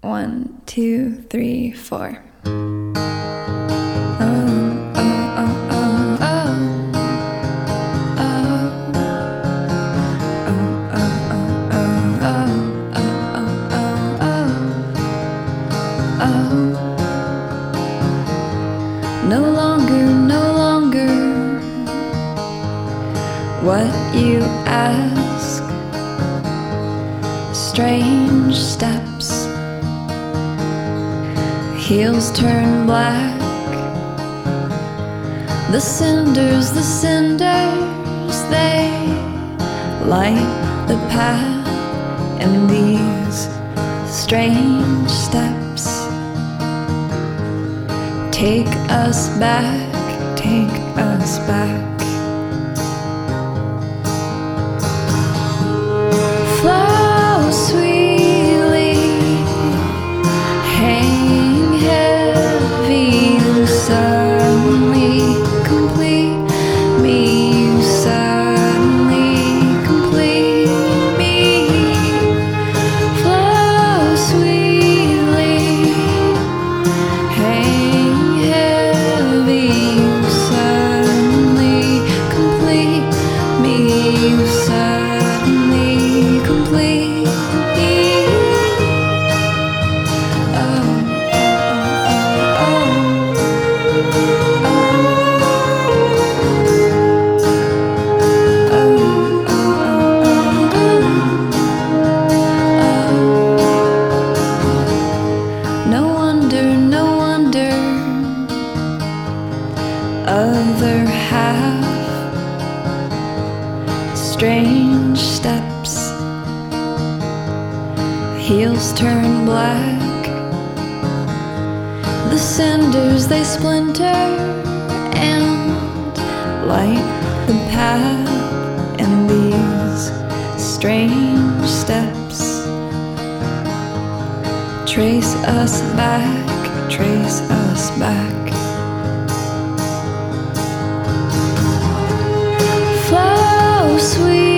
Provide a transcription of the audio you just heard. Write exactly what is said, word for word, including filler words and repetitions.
One, two, three, four. No longer, no longer what you ask. Strange steps, heels turn black. The cinders, the cinders, they light the path. And these strange steps take us back, take us back. Flow sweetly, hang heavy, you suddenly complete me, you suddenly complete me. Flow sweetly, hang heavy, you suddenly complete me, you suddenly complete me. Oh, oh, oh, oh, oh, oh, oh. No wonder, no wonder, other half. Strange steps, heels turn black. The cinders, they splinter and light the path. And these strange steps trace us back, trace us back. Flow sweet.